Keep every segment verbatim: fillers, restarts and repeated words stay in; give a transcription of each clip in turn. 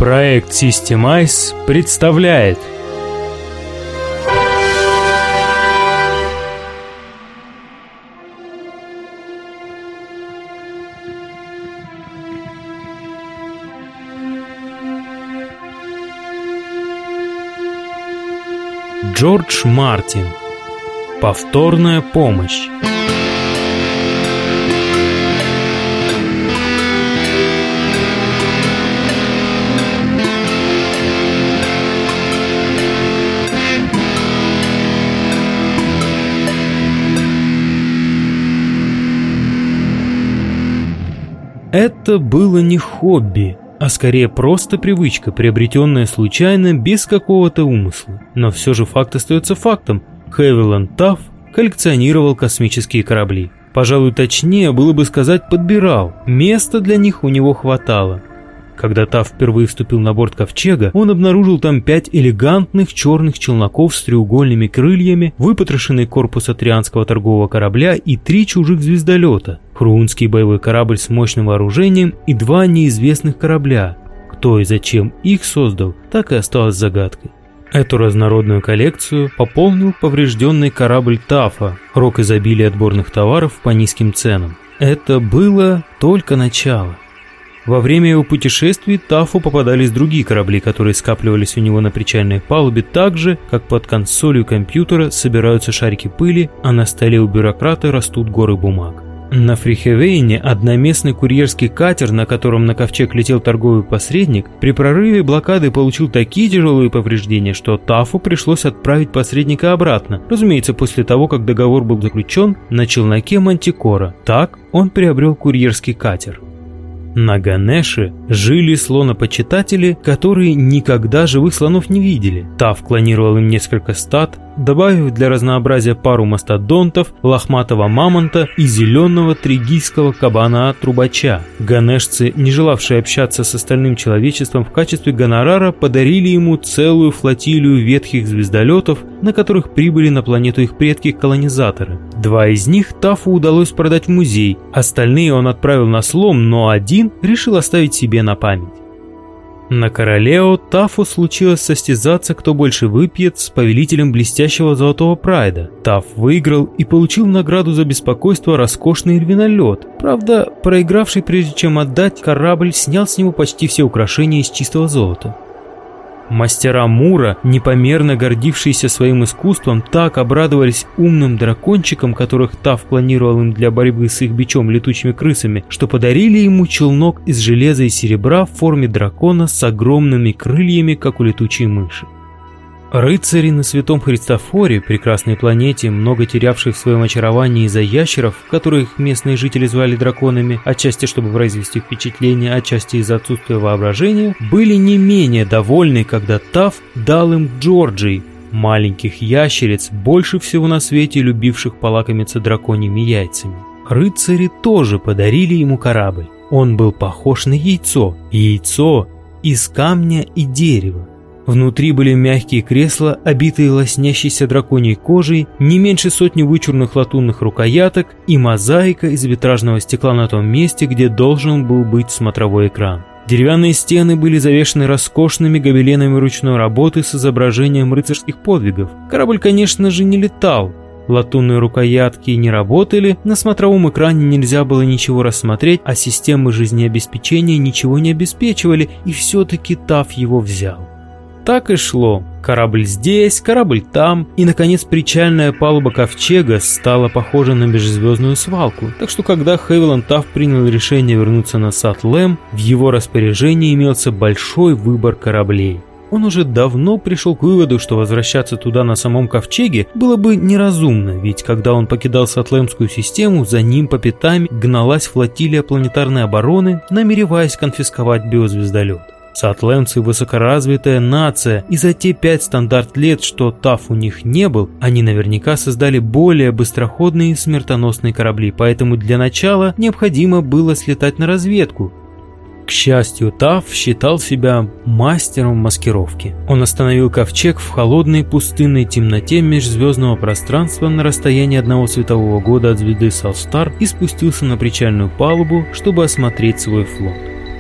Проект Systemize представляет Джордж Мартин. Повторная помощь. Это было не хобби, а скорее просто привычка, приобретенная случайно, без какого-то умысла. Но все же факт остается фактом. Хевиланд Тафф коллекционировал космические корабли. Пожалуй, точнее было бы сказать, подбирал. Места для них у него хватало. Когда Тафф впервые вступил на борт Ковчега, он обнаружил там пять элегантных черных челноков с треугольными крыльями, выпотрошенный корпус атрианского торгового корабля и три чужих звездолета, хруунский боевой корабль с мощным вооружением и два неизвестных корабля. Кто и зачем их создал, так и осталось загадкой. Эту разнородную коллекцию пополнил поврежденный корабль Таффа, рок изобилия отборных товаров по низким ценам. Это было только начало. Во время его путешествий Таффу попадались другие корабли, которые скапливались у него на причальной палубе так же, как под консолью компьютера собираются шарики пыли, а на столе у бюрократа растут горы бумаг. На Фрихевейне одноместный курьерский катер, на котором на Ковчег летел торговый посредник, при прорыве блокады получил такие тяжелые повреждения, что Таффу пришлось отправить посредника обратно, разумеется, после того, как договор был заключен на челноке Мантикора. Так он приобрел курьерский катер. На Ганеше жили слонопочитатели, которые никогда живых слонов не видели. Тафф клонировал им несколько стад, добавив для разнообразия пару мастодонтов, лохматого мамонта и зеленого тригийского кабана-трубача. Ганешцы, не желавшие общаться с остальным человечеством, в качестве гонорара подарили ему целую флотилию ветхих звездолетов, на которых прибыли на планету их предки-колонизаторы. Два из них Таффу удалось продать в музей, остальные он отправил на слом, но один решил оставить себе на память. На Королео Таффу случилось состязаться, кто больше выпьет, с повелителем блестящего золотого прайда. Тафф выиграл и получил награду за беспокойство роскошный львинолет. Правда, проигравший, прежде чем отдать корабль, снял с него почти все украшения из чистого золота. Мастера Мура, непомерно гордившиеся своим искусством, так обрадовались умным дракончикам, которых Тафф планировал им для борьбы с их бичом летучими крысами, что подарили ему челнок из железа и серебра в форме дракона с огромными крыльями, как у летучей мыши. Рыцари на Святом Христофоре, прекрасной планете, много терявшей в своем очаровании из-за ящеров, которых местные жители звали драконами, отчасти чтобы произвести впечатление, отчасти из-за отсутствия воображения, были не менее довольны, когда Тафф дал им Джорджий, маленьких ящериц, больше всего на свете любивших полакомиться драконьими яйцами. Рыцари тоже подарили ему корабль. Он был похож на яйцо, яйцо из камня и дерева. Внутри были мягкие кресла, обитые лоснящейся драконьей кожей, не меньше сотни вычурных латунных рукояток и мозаика из витражного стекла на том месте, где должен был быть смотровой экран. Деревянные стены были завешаны роскошными гобеленами ручной работы с изображением рыцарских подвигов. Корабль, конечно же, не летал. Латунные рукоятки не работали, на смотровом экране нельзя было ничего рассмотреть, а системы жизнеобеспечения ничего не обеспечивали, и все-таки Тафф его взял. Так и шло. Корабль здесь, корабль там, и, наконец, причальная палуба Ковчега стала похожа на межзвездную свалку. Так что, когда Хевиланд Тафф принял решение вернуться на Сат-Лэм, в его распоряжении имелся большой выбор кораблей. Он уже давно пришел к выводу, что возвращаться туда на самом Ковчеге было бы неразумно, ведь когда он покидал Сатлемскую систему, за ним по пятам гналась флотилия планетарной обороны, намереваясь конфисковать биозвездолет. Сатлемцы – высокоразвитая нация, и за те пять стандарт лет, что Тафф у них не был, они наверняка создали более быстроходные и смертоносные корабли, поэтому для начала необходимо было слетать на разведку. К счастью, Тафф считал себя мастером маскировки. Он остановил Ковчег в холодной пустынной темноте межзвездного пространства на расстоянии одного светового года от звезды Салстар и спустился на причальную палубу, чтобы осмотреть свой флот.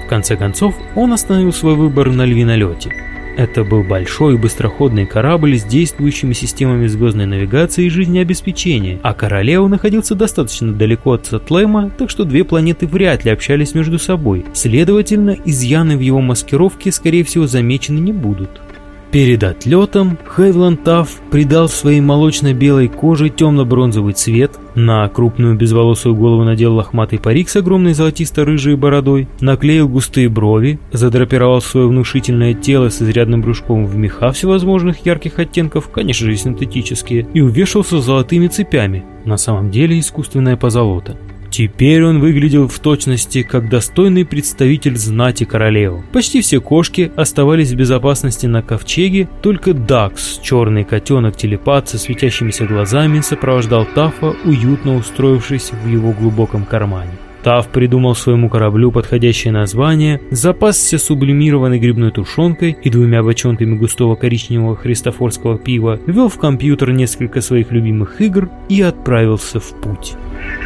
В конце концов, он остановил свой выбор на львинолете. Это был большой и быстроходный корабль с действующими системами звездной навигации и жизнеобеспечения, а Королео находился достаточно далеко от Сатлема, так что две планеты вряд ли общались между собой. Следовательно, изъяны в его маскировке, скорее всего, замечены не будут. Перед отлетом Хевиланд Тафф придал своей молочно-белой коже темно-бронзовый цвет, на крупную безволосую голову надел лохматый парик с огромной золотисто-рыжей бородой, наклеил густые брови, задрапировал свое внушительное тело с изрядным брюшком в меха всевозможных ярких оттенков, конечно же синтетические, и увешался золотыми цепями, на самом деле искусственная позолота. Теперь он выглядел в точности как достойный представитель знати Королео. Почти все кошки оставались в безопасности на ковчеге, только Дакс, черный котенок-телепат со светящимися глазами, сопровождал Таффа, уютно устроившись в его глубоком кармане. Тафф придумал своему кораблю подходящее название, запасся сублимированной грибной тушенкой и двумя бочонками густого коричневого христофорского пива, ввел в компьютер несколько своих любимых игр и отправился в путь.